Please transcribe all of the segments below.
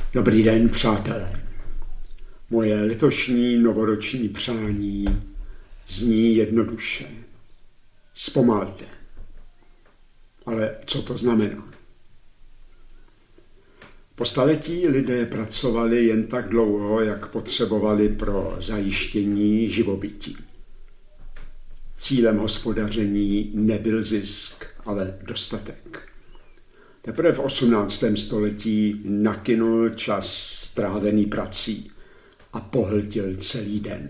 Dobrý den, přátelé. Moje letošní novoroční přání zní jednoduše. Zpomalte. Ale co to znamená? Po staletí lidé pracovali jen tak dlouho, jak potřebovali pro zajištění živobytí. Cílem hospodaření nebyl zisk, ale dostatek. Teprve v 18. století nakynul čas strávený prací a pohltil celý den.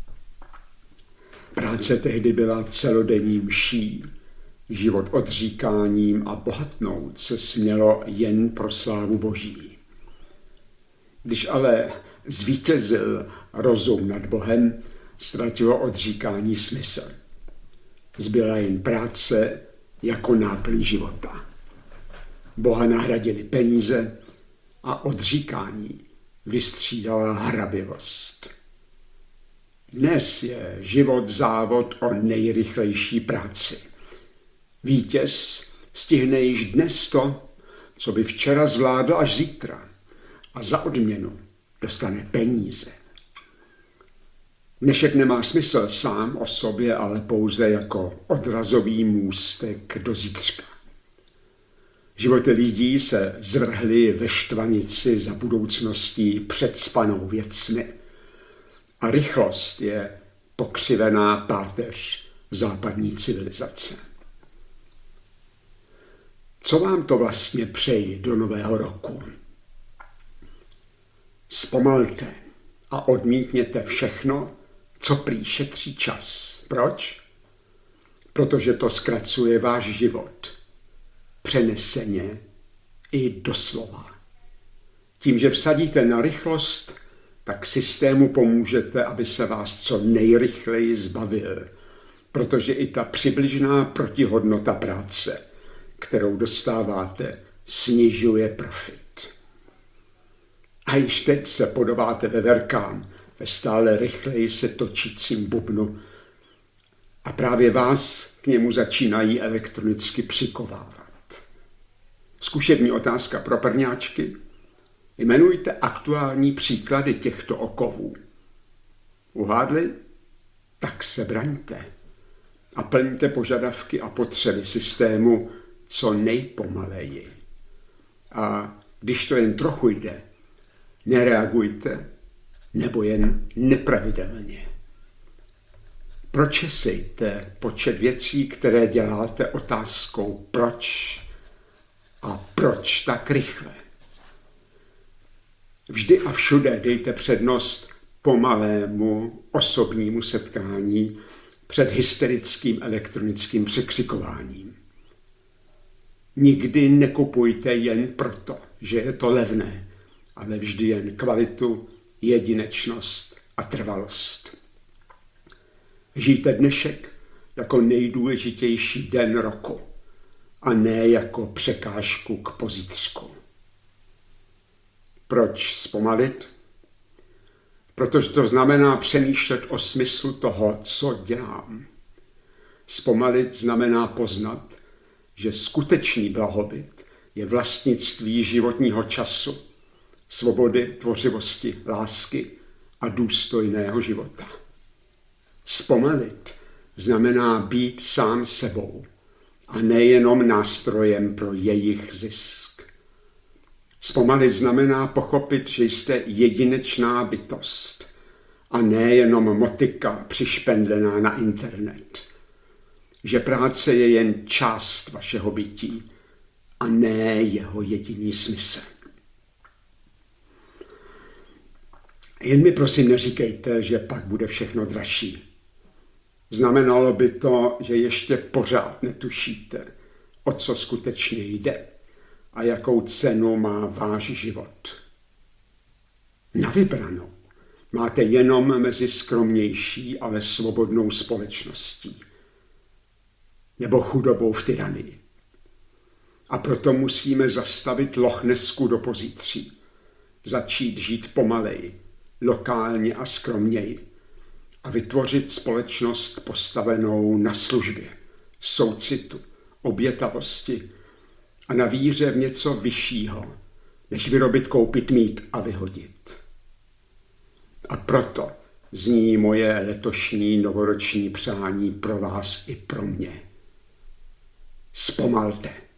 Práce tehdy byla celodenní mší, život odříkáním a bohatnout se smělo jen pro slávu Boží. Když ale zvítězil rozum nad Bohem, ztratilo odříkání smysl. Zbyla jen práce jako náplň života. Boha nahradili peníze a odříkání vystřídala hrabivost. Dnes je život závod o nejrychlejší práci. Vítěz stihne již dnes to, co by včera zvládl až zítra, a za odměnu dostane peníze. Dnešek nemá smysl sám o sobě, ale pouze jako odrazový můstek do zítřka. Životy lidí se zvrhly ve štvanici za budoucností předspanou věcmi. A rychlost je pokřivená páteř západní civilizace. Co vám to vlastně přeji do nového roku? Zpomalte a odmítněte všechno, co prý šetří čas. Proč? Protože to zkracuje váš život. Přeneseně i doslova. Tím, že vsadíte na rychlost, tak systému pomůžete, aby se vás co nejrychleji zbavil, protože i ta přibližná protihodnota práce, kterou dostáváte, snižuje profit. A již teď se podobáte veverkám ve stále rychleji se točícím bubnu a právě vás k němu začínají elektronicky přikovávat. Zkušební otázka pro prvňáčky. Jmenujte aktuální příklady těchto okovů. Uhádli? Tak se braňte a plňte požadavky a potřeby systému co nejpomaleji. A když to jen trochu jde, nereagujte nebo jen nepravidelně. Pročesejte počet věcí, které děláte otázkou proč a proč tak rychle. Vždy a všude dejte přednost pomalému osobnímu setkání před hysterickým elektronickým překřikováním. Nikdy nekupujte jen proto, že je to levné, ale vždy jen kvalitu, jedinečnost a trvalost. Žijte dnešek jako nejdůležitější den roku a ne jako překážku k pozítřku. Proč zpomalit? Protože to znamená přemýšlet o smyslu toho, co dělám. Zpomalit znamená poznat, že skutečný blahobyt je vlastnictví životního času, svobody, tvořivosti, lásky a důstojného života. Zpomalit znamená být sám sebou a nejenom nástrojem pro jejich zisk. Zpomalit znamená pochopit, že jste jedinečná bytost a nejenom motika přišpendlená na internet. Že práce je jen část vašeho bytí a ne jeho jediný smysl. Jen mi prosím neříkejte, že pak bude všechno dražší. Znamenalo by to, že ještě pořád netušíte, o co skutečně jde a jakou cenu má váš život. Na vybranou máte jenom mezi skromnější, ale svobodnou společností nebo chudobou v tyranii. A proto musíme zastavit Lochnesku do pozítří, začít žít pomaleji, lokálně a skromněji a vytvořit společnost postavenou na službě, soucitu, obětavosti a na víře v něco vyššího, než vyrobit, koupit, mít a vyhodit. A proto zní moje letošní novoroční přání pro vás i pro mě. Zpomalte.